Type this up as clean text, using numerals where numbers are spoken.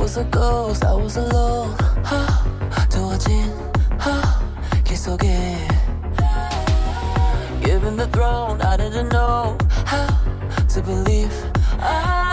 was a ghost, I was alone. 두어진 길 속에 given the throne, I didn't know how to believe.